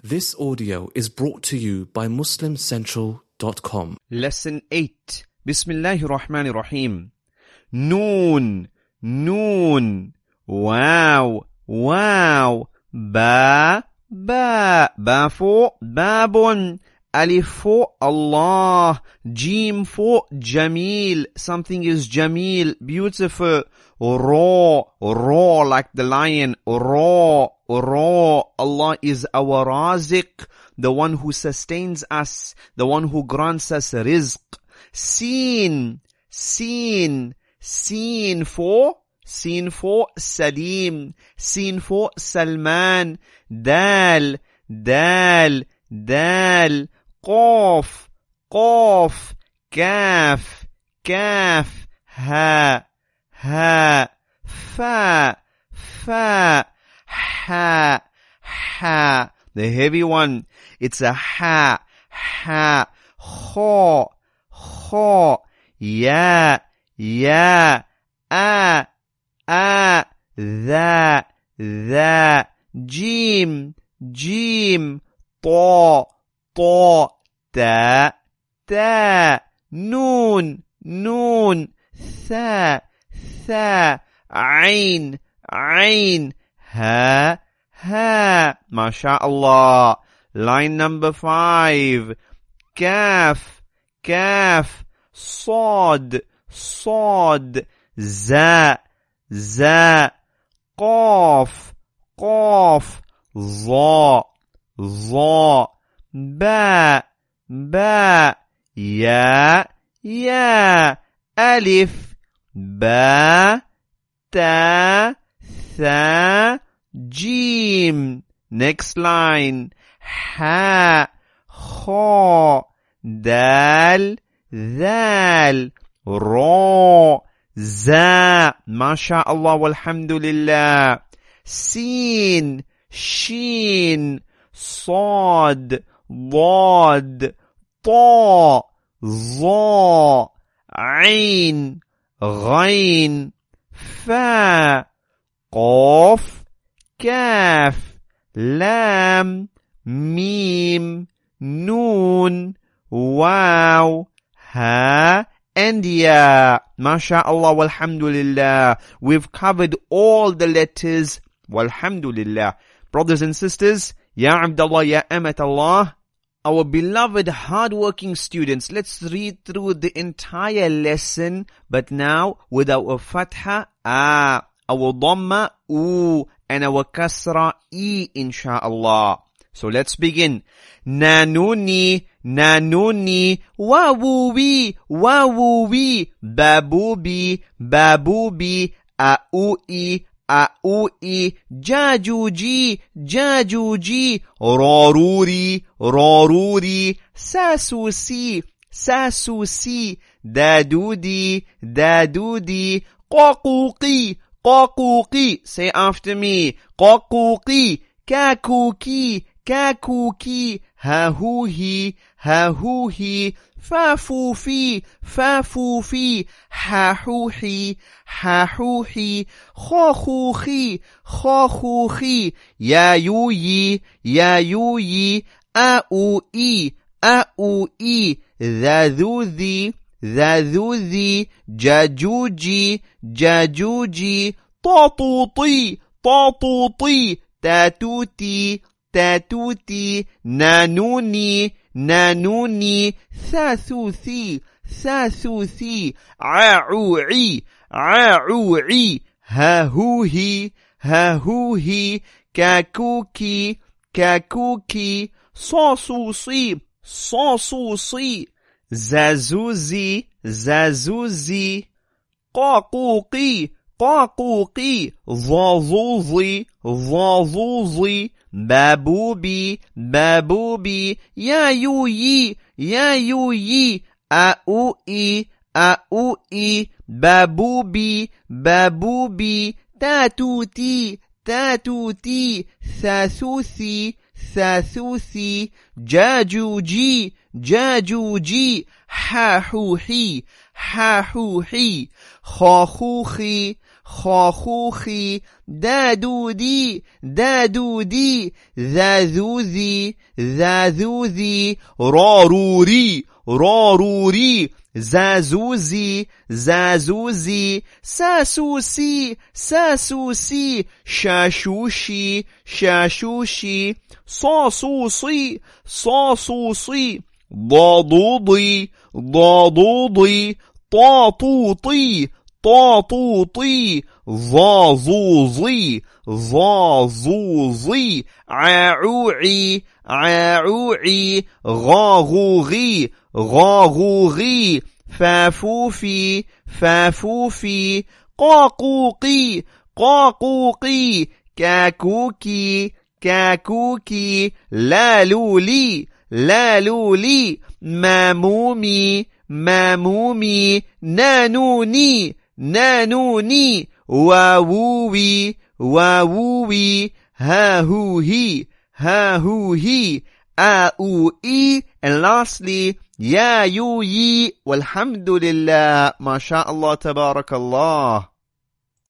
This audio is brought to you by MuslimCentral.com. Lesson 8. Bismillahir Rahmanir Rahim. Noon, noon. Wow, wow. Ba, ba. Ba for babun. Alif for Allah. Jim for Jameel. Something is Jameel, beautiful. Ra, ra like the lion. Ra, ra. Allah is our Raziq, the one who sustains us, the one who grants us rizq. Seen, seen. Seen for Salim. Seen for Salman. Dal, dal, dal. Qaf, qaf. Kaf, kaf. Ha, ha. Fa, fa. Ha, ha. The heavy one, it's a ha, ha. Kha, kha. Ya, ya. A, Tha, tha. Jim, jim. Ta, ta. Ta, ta. Noon, noon. Tha, tha. Ain, ain. Ha, ha. MashaAllah. Line number 5. Kaf, kaf. Sad, sad. Za, za. Qaf, qaf. Za, za. Ba, ba. Ya, ya. Alif, ba. Ta, tha. Jim. Next line. Ha, kha. Dal, dhal. Ra, za. MashaAllah walhamdulillah. Seen, sheen. Sad, dad. Ta, za. Ain, ghain. Fa, qaf. Kaf, lam. Mim, noon. Wow, ha, and ya. MashaAllah walhamdulillah. We've covered all the letters. Walhamdulillah. Brothers and sisters, Ya Abdullah, Ya Amatallah, our beloved hardworking students, let's read through the entire lesson, but now with our fatha, a, our dhamma, u, and our kasra, e, insha'Allah. So let's begin. Nanuni, nanuni, wawuwi, wawuwi, babubi, babubi, aui, aui, jajuji, jajuji, raruri, raruri, sasusi, sasusi, dadudi, dadudi, qaquqi, qaquqi. Say after me. Qaquqi, kakuki, kakuki, hahuhi, hahuhi, fafufi, fafufi, hahuhi, hahuhi, khahuhi, khahuhi, yayuyi, yayuyi, aui, aui, dhadhuthi, dhadhuthi, jajuji, jajuji, tatuti, tatuti, tatuti, tatuti, nanuni, nanuni, thathuthi, thathuthi, a'u'i, a'u'i, hahuhi, hahuhi, kakuki, kakuki, sasusi, sasusi, zazuzi, zazuzi, qaquqi, qaquqi, zazuzi, zazuzi, babubi, babubi, yayuyi, yayuyi, aui, aui, babubi, babubi, tatuti, tatuti, thathuthi, thathuthi, jajuji, jajuji, hahuhi, hahuhi, khahuhi, خاخوخي دادودي دادودي ذاذوذي ذاذوذي راروري راروري زازوزي زازوزي ساسوسي ساسوسي شاشوشي شاشوشي صاصوصي صاصوصي ضاضوضي ضاضوضي طاطوطي طاطوطي ظاظوظي ظاظوظي عاعوعي عاعوعي غاغوغي غاغوغي فافوفي فافوفي قاقوقي قاقوقي كاكوكي كاكوكي لالولي لالولي مامومي مامومي نانوني نانوني واووي واووي هاهوهي هاهوهي آؤوئي. And lastly يا يويي والحمد لله. ما شاء الله تبارك الله.